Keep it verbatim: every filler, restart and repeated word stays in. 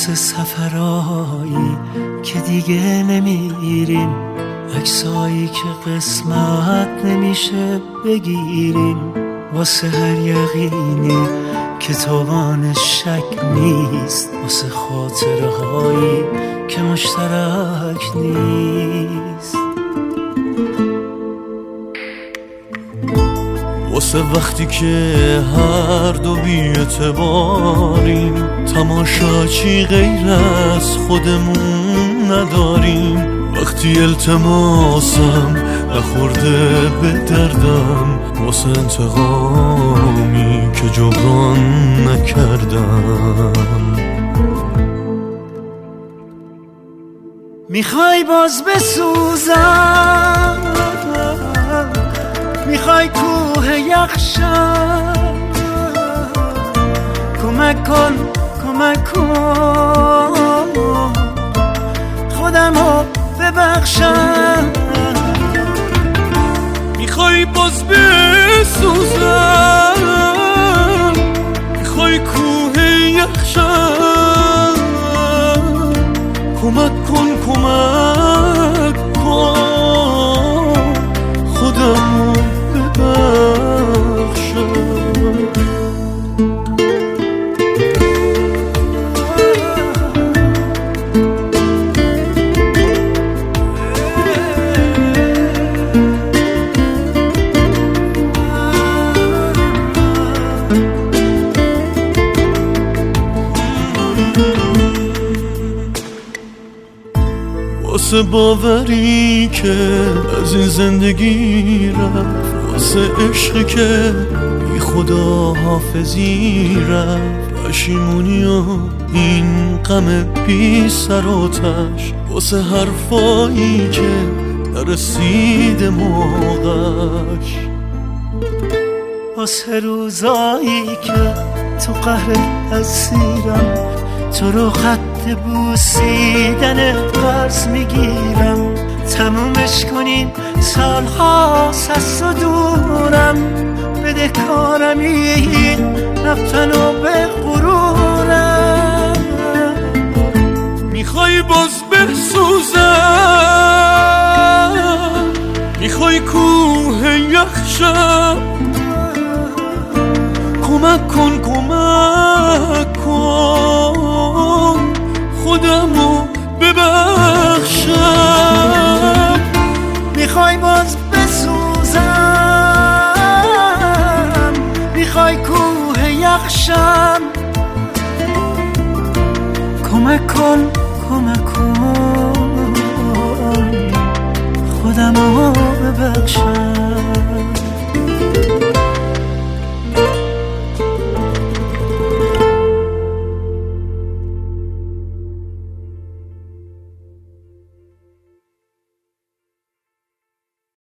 واسه سفرهایی که دیگه نمیریم، عکسایی که قسمت نمیشه بگیریم، واسه هر یقینی که توانش شک نیست، واسه خاطرهایی که مشترک نیست، واسه وقتی که هر دو بی‌اعتباریم، تماشاچی غیر از خودمون نداریم، وقتی التماسم نخورده به دردم، واسه انتقامی که جبران نکردم. میخوای باز بسوزم، میخوای کوه یخشم، کمک کن کمک کن خودمو ببخشم. میخوای باز بسوزم، میخوای کوه یخشم، کمک کن کمک کن خودمو ببخشم. واسه باوری که از این زندگی رفت، واسه عشقی که بی خدا حافظی رفت، پشیمونی و این غم بی سر و تش، واسه حرفایی که نرسیده موقعش، واسه روزایی که تو قهر اسیرم، تو رو خط بوسیدن قرض میگیرم، تمومش کنین سال هاست از تو دورم، بده کارم این رفتن و به غرورم. میخوای باز بسوزم، میخوای کوه یخشم، کمک کن کمک کن خودمو ببخشم. میخوای باز بسوزم، میخوای کوه یخشم، کمک کن کمک کن خودمو ببخشم.